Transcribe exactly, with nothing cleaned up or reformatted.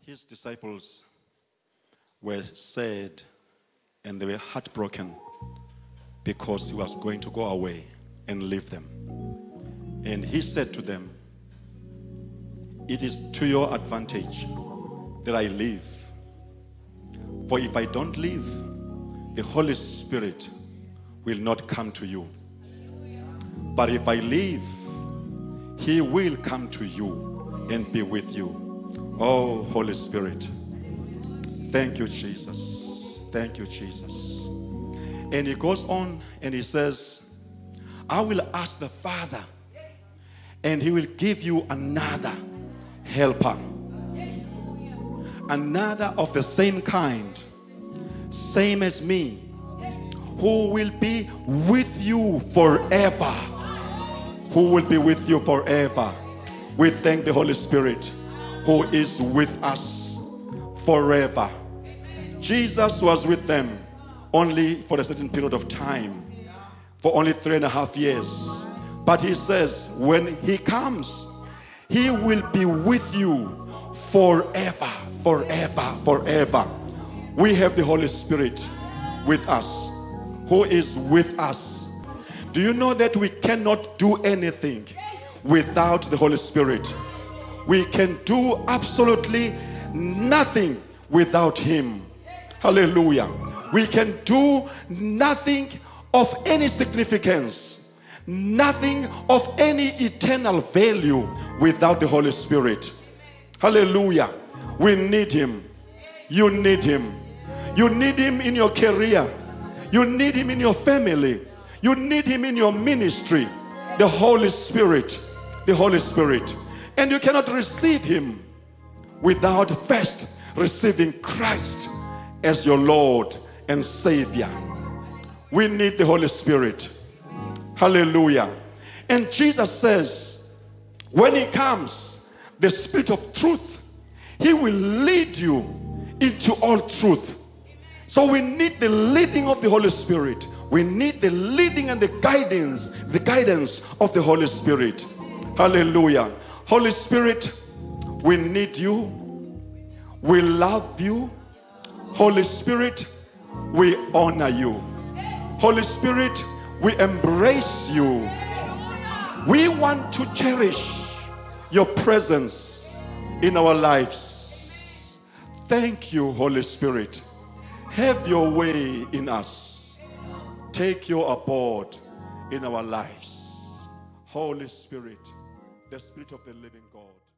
His disciples were sad and they were heartbroken because he was going to go away and leave them. And he said to them, "It is to your advantage that I leave. For if I don't leave, the Holy Spirit will not come to you. But if I leave, he will come to you and be with you." Oh, Holy Spirit. Thank you, Jesus. Thank you, Jesus. And he goes on and he says, "I will ask the Father, and he will give you another helper, another of the same kind, same as me, who will be with you forever." Who will be with you forever. We thank the Holy Spirit who is with us forever. Jesus was with them only for a certain period of time, for only three and a half years. But he says when he comes, he will be with you forever, forever, forever. We have the Holy Spirit with us, who is with us. Do you know that we cannot do anything without the Holy Spirit? We can do absolutely nothing without him. Hallelujah. We can do nothing of any significance, nothing of any eternal value without the Holy Spirit. Hallelujah. We need him. You need him. You need him in your career. You need him in your family. You need him in your ministry. The Holy Spirit. The Holy Spirit. And you cannot receive him without first receiving Christ as your Lord and Savior. We need the Holy Spirit. Hallelujah. And Jesus says, when he comes, the Spirit of truth, he will lead you into all truth. So we need the leading of the Holy Spirit. We need the leading and the guidance, the guidance of the Holy Spirit. Hallelujah. Holy Spirit, we need you. We love you. Holy Spirit, we honor you. Holy Spirit, we embrace you. We want to cherish your presence in our lives. Thank you, Holy Spirit. Have your way in us. Take your abode in our lives. Holy Spirit, the Spirit of the living God.